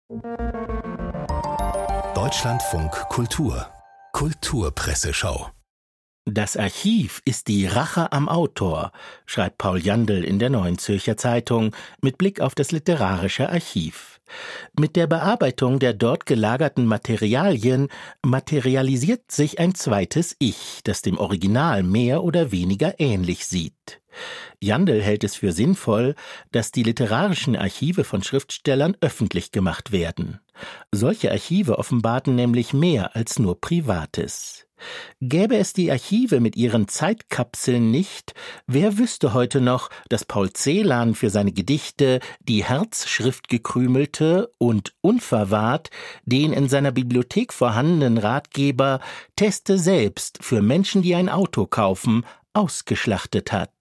Deutschlandfunk Kultur Kulturpresseschau. Das Archiv ist die Rache am Autor, schreibt Paul Jandl in der Neuen Zürcher Zeitung mit Blick auf das literarische Archiv. Mit der Bearbeitung der dort gelagerten Materialien materialisiert sich ein zweites Ich, das dem Original mehr oder weniger ähnlich sieht. Jandl hält es für sinnvoll, dass die literarischen Archive von Schriftstellern öffentlich gemacht werden. Solche Archive offenbarten nämlich mehr als nur Privates. Gäbe es die Archive mit ihren Zeitkapseln nicht, wer wüsste heute noch, dass Paul Celan für seine Gedichte die Herzschrift gekrümelte und unverwahrt den in seiner Bibliothek vorhandenen Ratgeber Teste selbst für Menschen, die ein Auto kaufen, ausgeschlachtet hat.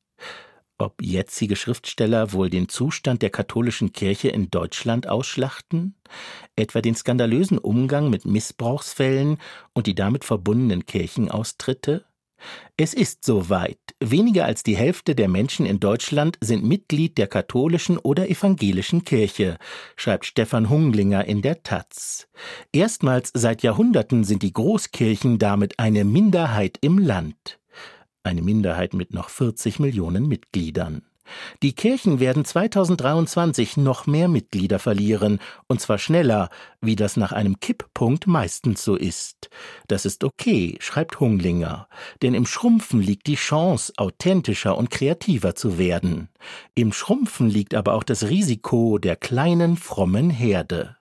Ob jetzige Schriftsteller wohl den Zustand der katholischen Kirche in Deutschland ausschlachten? Etwa den skandalösen Umgang mit Missbrauchsfällen und die damit verbundenen Kirchenaustritte? Es ist soweit. Weniger als die Hälfte der Menschen in Deutschland sind Mitglied der katholischen oder evangelischen Kirche, schreibt Stefan Hunglinger in der taz. Erstmals seit Jahrhunderten sind die Großkirchen damit eine Minderheit im Land. Eine Minderheit mit noch 40 Millionen Mitgliedern. Die Kirchen werden 2023 noch mehr Mitglieder verlieren, und zwar schneller, wie das nach einem Kipppunkt meistens so ist. Das ist okay, schreibt Hunglinger, denn im Schrumpfen liegt die Chance, authentischer und kreativer zu werden. Im Schrumpfen liegt aber auch das Risiko der kleinen, frommen Herde.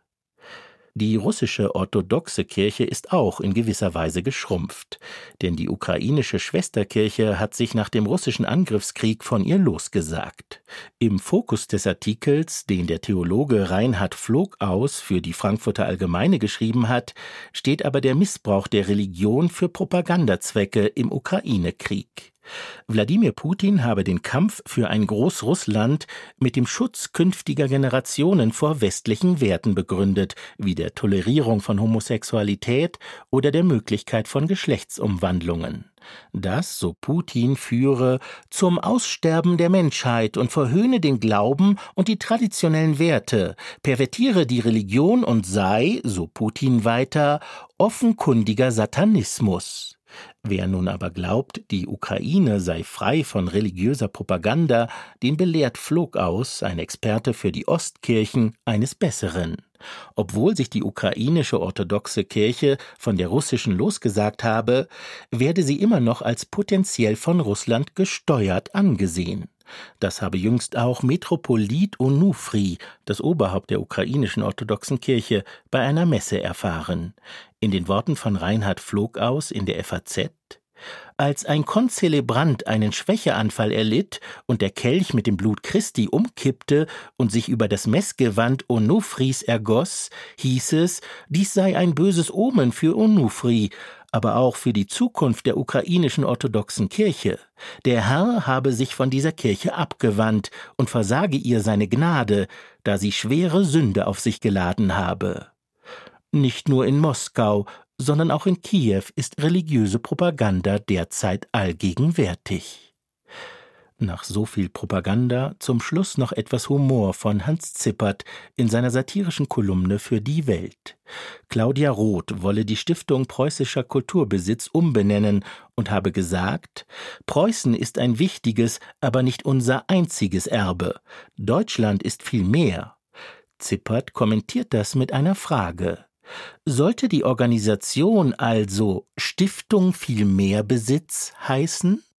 Die russische orthodoxe Kirche ist auch in gewisser Weise geschrumpft, denn die ukrainische Schwesterkirche hat sich nach dem russischen Angriffskrieg von ihr losgesagt. Im Fokus des Artikels, den der Theologe Reinhard Flogaus für die Frankfurter Allgemeine geschrieben hat, steht aber der Missbrauch der Religion für Propagandazwecke im Ukraine-Krieg. Wladimir Putin habe den Kampf für ein Großrussland mit dem Schutz künftiger Generationen vor westlichen Werten begründet, wie der Tolerierung von Homosexualität oder der Möglichkeit von Geschlechtsumwandlungen. Das, so Putin, führe zum Aussterben der Menschheit und verhöhne den Glauben und die traditionellen Werte, pervertiere die Religion und sei, so Putin weiter, offenkundiger Satanismus. Wer nun aber glaubt, die Ukraine sei frei von religiöser Propaganda, den belehrt Flogaus, ein Experte für die Ostkirchen, eines Besseren. Obwohl sich die ukrainische orthodoxe Kirche von der russischen losgesagt habe, werde sie immer noch als potenziell von Russland gesteuert angesehen. Das habe jüngst auch Metropolit Onufri, das Oberhaupt der ukrainischen orthodoxen Kirche, bei einer Messe erfahren. In den Worten von Reinhard Flogaus in der FAZ: Als ein Konzelebrant einen Schwächeanfall erlitt und der Kelch mit dem Blut Christi umkippte und sich über das Messgewand Onufris ergoss, hieß es, dies sei ein böses Omen für Onufri, aber auch für die Zukunft der ukrainischen orthodoxen Kirche. Der Herr habe sich von dieser Kirche abgewandt und versage ihr seine Gnade, da sie schwere Sünde auf sich geladen habe. Nicht nur in Moskau, sondern auch in Kiew ist religiöse Propaganda derzeit allgegenwärtig. Nach so viel Propaganda zum Schluss noch etwas Humor von Hans Zippert in seiner satirischen Kolumne für Die Welt. Claudia Roth wolle die Stiftung Preußischer Kulturbesitz umbenennen und habe gesagt, Preußen ist ein wichtiges, aber nicht unser einziges Erbe. Deutschland ist viel mehr. Zippert kommentiert das mit einer Frage. Sollte die Organisation also Stiftung viel mehr Besitz heißen?